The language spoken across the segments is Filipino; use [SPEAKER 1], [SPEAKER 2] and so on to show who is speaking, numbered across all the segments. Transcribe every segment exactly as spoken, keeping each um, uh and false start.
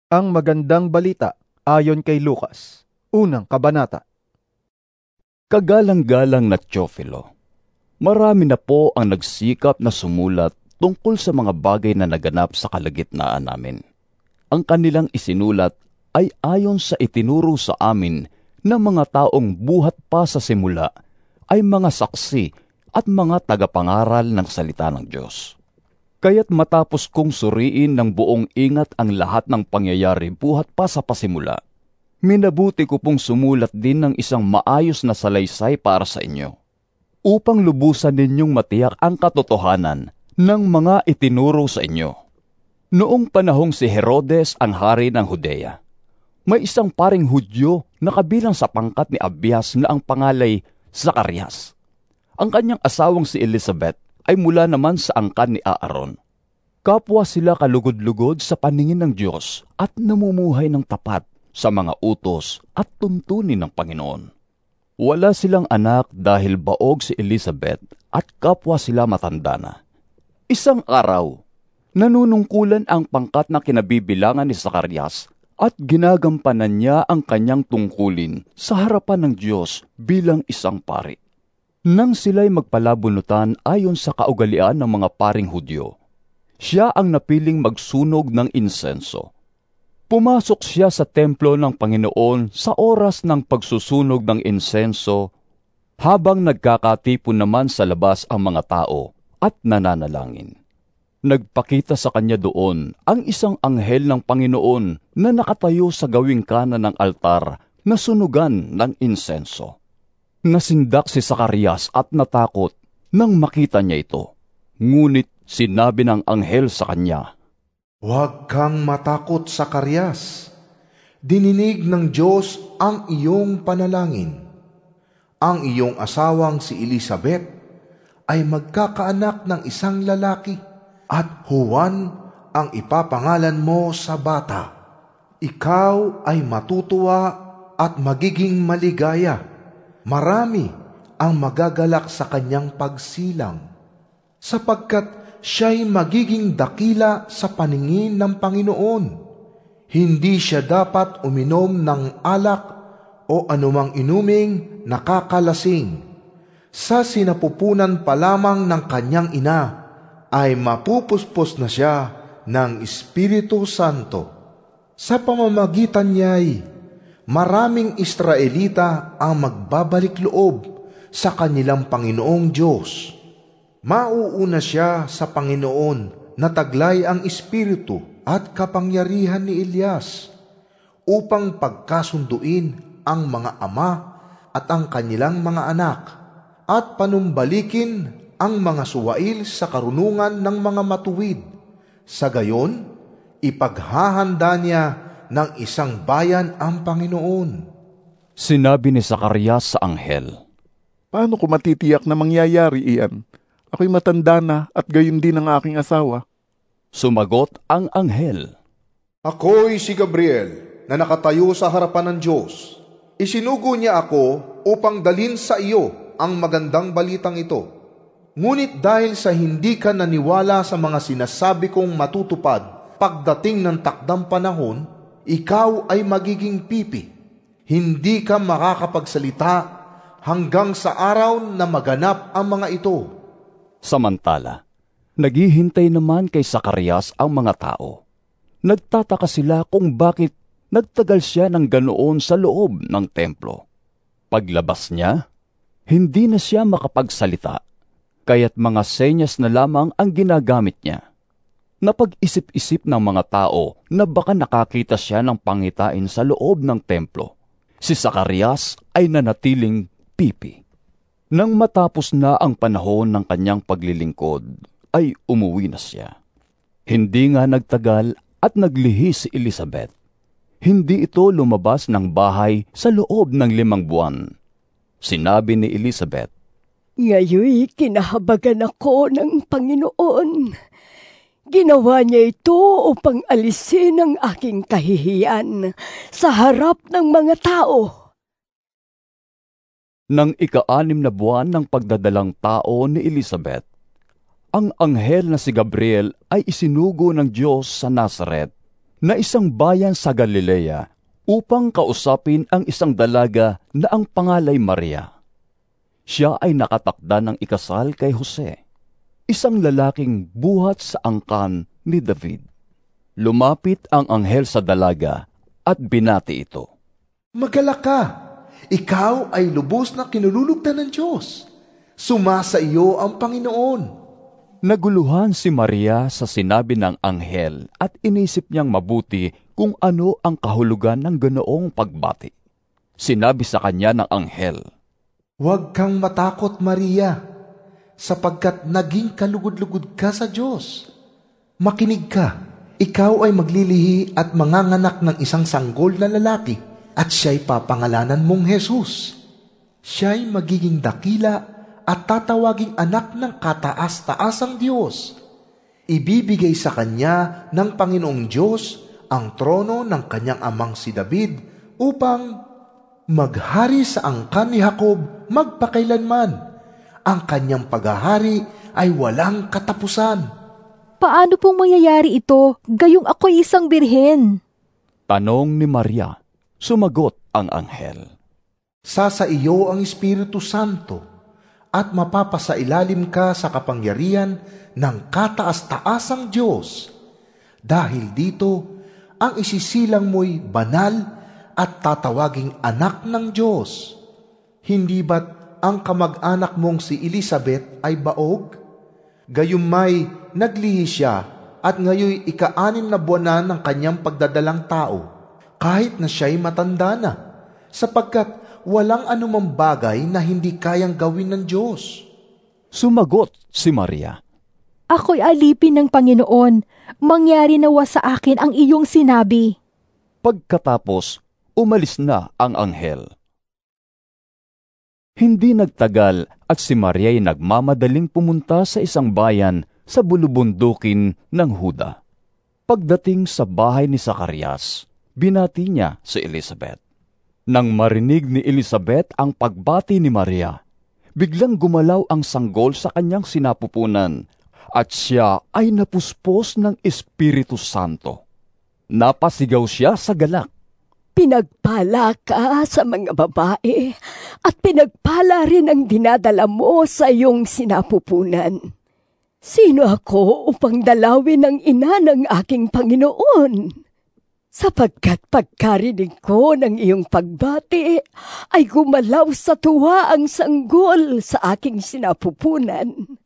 [SPEAKER 1] Ang magandang balita ayon kay Lucas, unang kabanata.
[SPEAKER 2] Kagalang-galang na Teofilo, marami na po ang nagsikap na sumulat tungkol sa mga bagay na naganap sa kalagitnaan namin. Ang kanilang isinulat ay ayon sa itinuro sa amin ng mga taong buhat pa sa simula ay mga saksi at mga tagapangaral ng salita ng Diyos. Kaya't matapos kong suriin ng buong ingat ang lahat ng pangyayari buhat pa sa pasimula, minabuti ko pong sumulat din ng isang maayos na salaysay para sa inyo, upang lubusan ninyong matiyak ang katotohanan ng mga itinuro sa inyo. Noong panahong si Herodes ang hari ng Judea, may isang paring Hudyo na kabilang sa pangkat ni Abias na ang pangalay Zacarias. Ang kanyang asawang si Elizabeth ay mula naman sa angkan ni Aaron. Kapwa sila kalugod-lugod sa paningin ng Diyos at namumuhay ng tapat sa mga utos at tuntunin ng Panginoon. Wala silang anak dahil baog si Elizabeth at kapwa sila matanda na. Isang araw, nanunungkulan ang pangkat na kinabibilangan ni Zacarias at ginagampanan niya ang kanyang tungkulin sa harapan ng Diyos bilang isang pari. Nang sila'y magpalabunutan ayon sa kaugalian ng mga paring Hudyo, siya ang napiling magsunog ng insenso. Pumasok siya sa templo ng Panginoon sa oras ng pagsusunog ng insenso, habang nagkakatipon naman sa labas ang mga tao at nananalangin. Nagpakita sa kanya doon ang isang anghel ng Panginoon na nakatayo sa gawing kanan ng altar na sunugan ng insenso. Nasindak si Zacarias at natakot nang makita niya ito. Ngunit sinabi ng anghel sa kanya,
[SPEAKER 3] "Huwag kang matakot, Zacarias. Dininig ng Diyos ang iyong panalangin. Ang iyong asawang si Elizabeth ay magkakaanak ng isang lalaki, at Juan ang ipapangalan mo sa bata. Ikaw ay matutuwa at magiging maligaya. Marami ang magagalak sa kanyang pagsilang, sapagkat siya'y magiging dakila sa paningin ng Panginoon. Hindi siya dapat uminom ng alak o anumang inuming nakakalasing. Sa sinapupunan pa lamang ng kanyang ina, ay mapupuspos na siya ng Espiritu Santo. Sa pamamagitan niya'y maraming Israelita ang magbabalik loob sa kanilang Panginoong Diyos. Mauuna siya sa Panginoon na taglay ang espiritu at kapangyarihan ni Elias, upang pagkasunduin ang mga ama at ang kanilang mga anak, at panumbalikin ang mga suwail sa karunungan ng mga matuwid. Sa gayon, ipaghahanda niya ng isang bayan ang Panginoon."
[SPEAKER 2] Sinabi ni Zacarias sa anghel,
[SPEAKER 1] Paano ko matitiyak na mangyayari iyan? Ako'y matanda na at gayon din ang aking asawa.
[SPEAKER 2] Sumagot ang anghel,
[SPEAKER 3] "Ako'y si Gabriel na nakatayo sa harapan ng Diyos. Isinugo niya ako upang dalhin sa iyo ang magandang balitang ito. Ngunit dahil sa hindi ka naniwala sa mga sinasabi kong matutupad pagdating ng takdang panahon, ikaw ay magiging pipi. Hindi ka makakapagsalita hanggang sa araw na maganap ang mga ito."
[SPEAKER 2] Samantala, naghihintay naman kay Zacarias ang mga tao. Nagtataka sila kung bakit nagtagal siya ng ganoon sa loob ng templo. Paglabas niya, hindi na siya makapagsalita, kaya't mga senyas na lamang ang ginagamit niya. Napag-isip-isip ng mga tao na baka nakakita siya ng pangitain sa loob ng templo. Si Zacarias ay nanatiling pipi. Nang matapos na ang panahon ng kanyang paglilingkod, ay umuwi na siya. Hindi nga nagtagal at naglihi si Elizabeth. Hindi ito lumabas ng bahay sa loob ng limang buwan. Sinabi ni Elizabeth,
[SPEAKER 4] "Ngayoy kinahabagan ako ng Panginoon. Ginawa niya ito upang alisin ang aking kahihiyan sa harap ng mga tao."
[SPEAKER 2] Nang ika-anim na buwan ng pagdadalang tao ni Elizabeth, ang anghel na si Gabriel ay isinugo ng Diyos sa Nazaret na isang bayan sa Galilea upang kausapin ang isang dalaga na ang pangalay Maria. Siya ay nakatakda ng ikasal kay Jose, isang lalaking buhat sa angkan ni David. Lumapit ang anghel sa dalaga at binati ito.
[SPEAKER 3] Magalak ka! Ikaw ay lubos na kinululugdan ng Diyos. Sumasa iyo ang Panginoon.
[SPEAKER 2] Naguluhan si Maria sa sinabi ng anghel at inisip niyang mabuti kung ano ang kahulugan ng ganoong pagbati. Sinabi sa kanya ng anghel,
[SPEAKER 3] Huwag kang matakot, Maria, sapagkat naging kalugod-lugod ka sa Diyos. Makinig ka, ikaw ay maglilihi at manganganak ng isang sanggol na lalaki, at siya'y papangalanan mong Jesus. Siya'y magiging dakila at tatawaging anak ng kataas-taasang Diyos. Ibibigay sa kanya ng Panginoong Diyos ang trono ng kanyang amang si David upang maghari sa angkan ni Jacob magpakailanman. Ang kanyang paghahari ay walang katapusan.
[SPEAKER 5] Paano pong mangyayari ito, gayong ako'y isang birhen?
[SPEAKER 2] Tanong ni Maria. Sumagot ang anghel,
[SPEAKER 3] Sasa iyo ang Espiritu Santo, at mapapasailalim ka sa kapangyarihan ng kataas-taasang Diyos. Dahil dito, ang isisilang mo'y banal at tatawaging anak ng Diyos. Hindi ba't ang kamag-anak mong si Elizabeth ay baog? Gayumay naglihi siya at ngayon ika-anim na buwanan ng kanyang pagdadalang tao, kahit na siya'y matanda na, sapagkat walang anumang bagay na hindi kayang gawin ng Diyos.
[SPEAKER 2] Sumagot si Maria,
[SPEAKER 5] Ako'y alipin ng Panginoon, mangyari nawa sa akin ang iyong sinabi.
[SPEAKER 2] Pagkatapos, umalis na ang anghel. Hindi nagtagal at si Maria ay nagmamadaling pumunta sa isang bayan sa bulubundukin ng Huda. Pagdating sa bahay ni Zacarias, binati niya si Elizabeth. Nang marinig ni Elizabeth ang pagbati ni Maria, biglang gumalaw ang sanggol sa kanyang sinapupunan at siya ay napuspos ng Espiritu Santo. Napasigaw siya sa galak.
[SPEAKER 4] Pinagpala ka sa mga babae at pinagpala rin ang dinadala mo sa iyong sinapupunan. Sino ako upang dalawin ang ina ng aking Panginoon? Sapagkat pagkarinig ko ng iyong pagbati, ay gumalaw sa tuwa ang sanggol sa aking sinapupunan.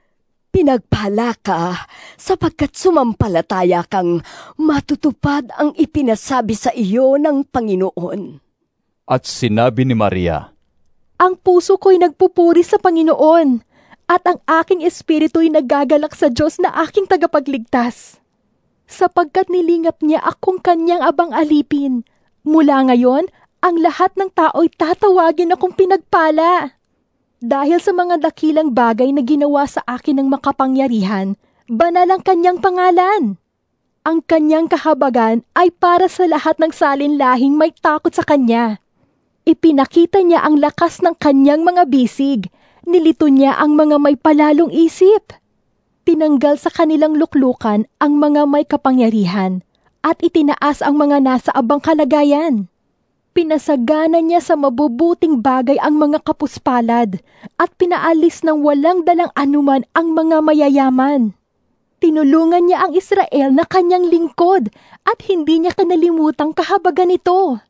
[SPEAKER 4] Pinagpala ka sapagkat sumampalataya kang matutupad ang ipinasabi sa iyo ng Panginoon.
[SPEAKER 2] At sinabi ni Maria,
[SPEAKER 5] Ang puso ko'y nagpupuri sa Panginoon, at ang aking espiritu'y nagagalak sa Diyos na aking tagapagligtas. Sapagkat nilingap niya akong kanyang abang alipin. Mula ngayon, ang lahat ng tao'y tatawagin akong pinagpala. Dahil sa mga dakilang bagay na ginawa sa akin ng makapangyarihan, banal ang kanyang pangalan. Ang kanyang kahabagan ay para sa lahat ng salinlahing may takot sa kanya. Ipinakita niya ang lakas ng kanyang mga bisig. Nilito niya ang mga may palalong isip. Tinanggal sa kanilang luklukan ang mga may kapangyarihan at itinaas ang mga nasa abang kalagayan. Pinasagana niya sa mabubuting bagay ang mga kapuspalad at pinaalis ng walang dalang anuman ang mga mayayaman. Tinulungan niya ang Israel na kanyang lingkod at hindi niya kinalimutang kahabagan nito.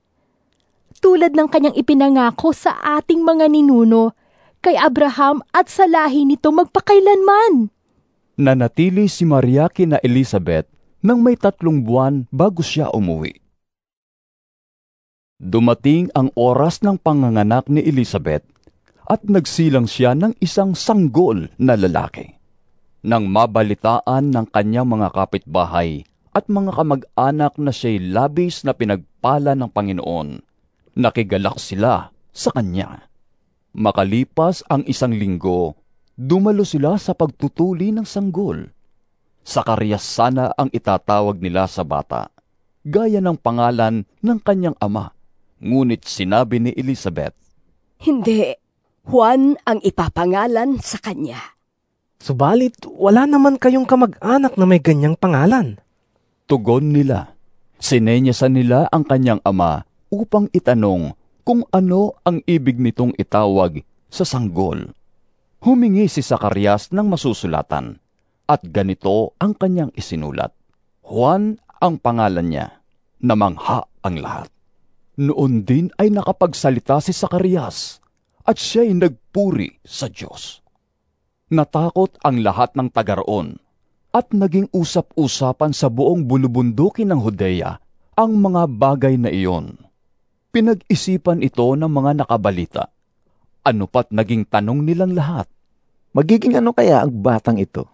[SPEAKER 5] Tulad ng kanyang ipinangako sa ating mga ninuno, kay Abraham at sa lahi nito magpakailanman.
[SPEAKER 2] Nanatili si Maria kina Elizabeth nang may tatlong buwan bago siya umuwi. Dumating ang oras ng panganganak ni Elizabeth at nagsilang siya ng isang sanggol na lalaki. Nang mabalitaan ng kanyang mga kapitbahay at mga kamag-anak na siya'y labis na pinagpala ng Panginoon, nakigalak sila sa kanya. Makalipas ang isang linggo, dumalo sila sa pagtutuli ng sanggol. Zacarias sana ang itatawag nila sa bata, gaya ng pangalan ng kanyang ama. Ngunit sinabi ni Elizabeth,
[SPEAKER 4] Hindi, Juan ang ipapangalan sa kanya.
[SPEAKER 6] Subalit, wala naman kayong kamag-anak na may ganyang pangalan.
[SPEAKER 2] Tugon nila, Sinenyasan nila ang kanyang ama upang itanong kung ano ang ibig nitong itawag sa sanggol. Humingi si Zacarias ng masusulatan, at ganito ang kanyang isinulat. Juan ang pangalan niya, namangha ang lahat. Noon din ay nakapagsalita si Zacarias, at siya'y nagpuri sa Diyos. Natakot ang lahat ng taga-roon, at naging usap-usapan sa buong bulubundukin ng Judea ang mga bagay na iyon. Pinag-isipan ito ng mga nakabalita. Ano pat naging tanong nilang lahat?
[SPEAKER 6] Magiging ano kaya ang batang ito?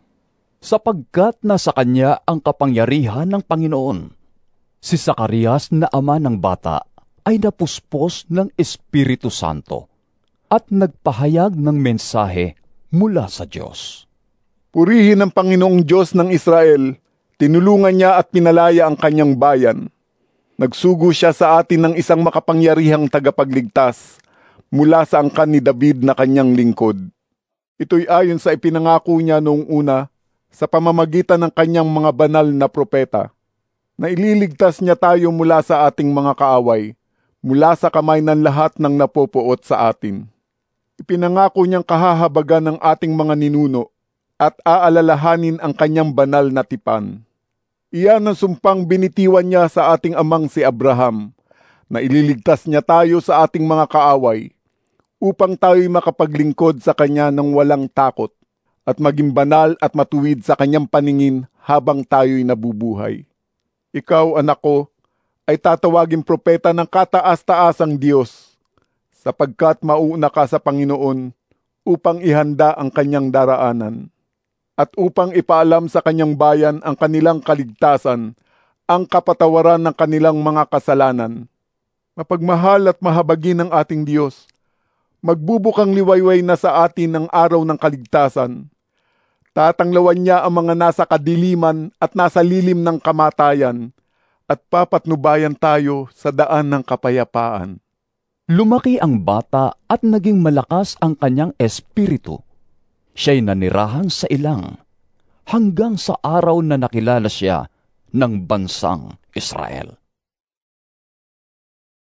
[SPEAKER 2] Sapagkat nasa kanya ang kapangyarihan ng Panginoon. Si Zacarias na ama ng bata ay napuspos ng Espiritu Santo at nagpahayag ng mensahe mula sa Diyos.
[SPEAKER 1] Purihin ang Panginoong Diyos ng Israel, tinulungan niya at pinalaya ang kanyang bayan. Nagsugo siya sa atin ng isang makapangyarihang tagapagligtas mula sa angkan ni David na kanyang lingkod. Ito'y ayon sa ipinangako niya noong una sa pamamagitan ng kanyang mga banal na propeta, na ililigtas niya tayo mula sa ating mga kaaway, mula sa kamay ng lahat ng napopuot sa atin. Ipinangako niyang kahahabagan ng ating mga ninuno at aalalahanin ang kanyang banal na tipan. Iyan ang sumpang binitiwan niya sa ating amang si Abraham, na ililigtas niya tayo sa ating mga kaaway, upang tayo'y makapaglingkod sa kanya ng walang takot, at maging banal at matuwid sa kanyang paningin habang tayo'y nabubuhay. Ikaw, anak ko, ay tatawaging propeta ng kataas-taasang Diyos, sapagkat mauna ka sa Panginoon upang ihanda ang kanyang daraanan, at upang ipaalam sa kanyang bayan ang kanilang kaligtasan, ang kapatawaran ng kanilang mga kasalanan. Mapagmahal at mahabagin ng ating Diyos, magbubukang liwayway na sa atin ang araw ng kaligtasan. Tatanglawan niya ang mga nasa kadiliman at nasa lilim ng kamatayan, at papatnubayan tayo sa daan ng kapayapaan.
[SPEAKER 2] Lumaki ang bata at naging malakas ang kanyang espiritu. Siya'y nanirahan sa ilang, hanggang sa araw na nakilala siya ng bansang Israel.